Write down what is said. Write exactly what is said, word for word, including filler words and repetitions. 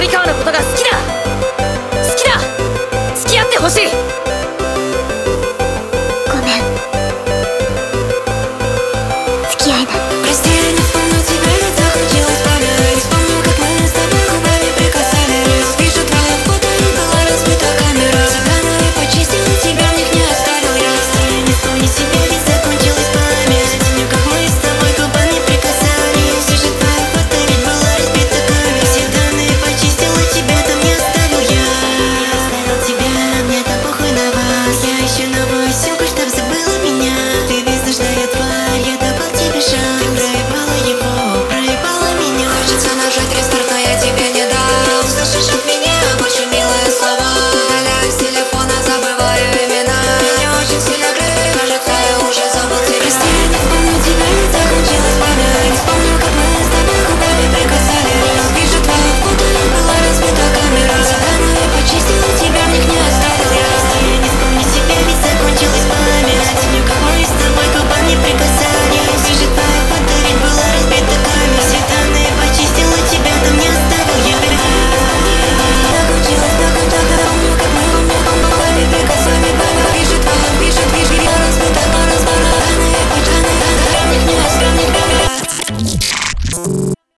川のことが好きだ好きだ付き合ってほしい。